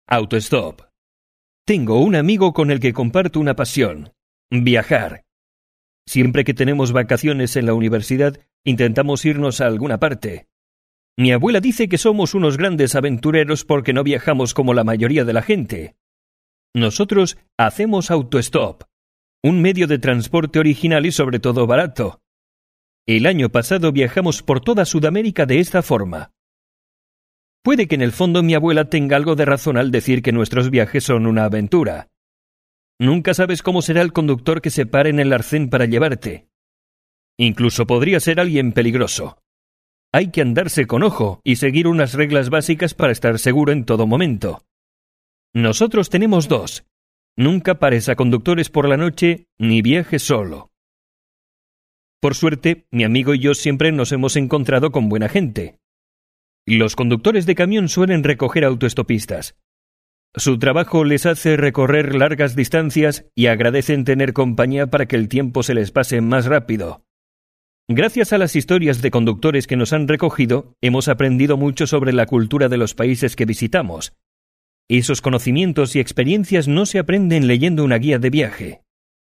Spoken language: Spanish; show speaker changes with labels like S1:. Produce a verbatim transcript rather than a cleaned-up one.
S1: Autostop. Tengo un amigo con el que comparto una pasión: viajar. Siempre que tenemos vacaciones en la universidad, intentamos irnos a alguna parte. Mi abuela dice que somos unos grandes aventureros porque no viajamos como la mayoría de la gente. Nosotros hacemos autostop, un medio de transporte original y sobre todo barato. El año pasado viajamos por toda Sudamérica de esta forma. Puede que en el fondo mi abuela tenga algo de razón al decir que nuestros viajes son una aventura. Nunca sabes cómo será el conductor que se pare en el arcén para llevarte. Incluso podría ser alguien peligroso. Hay que andarse con ojo y seguir unas reglas básicas para estar seguro en todo momento. Nosotros tenemos dos. Nunca pares a conductores por la noche ni viajes solo. Por suerte, mi amigo y yo siempre nos hemos encontrado con buena gente. Los conductores de camión suelen recoger autoestopistas. Su trabajo les hace recorrer largas distancias y agradecen tener compañía para que el tiempo se les pase más rápido. Gracias a las historias de conductores que nos han recogido, hemos aprendido mucho sobre la cultura de los países que visitamos. Esos conocimientos y experiencias no se aprenden leyendo una guía de viaje.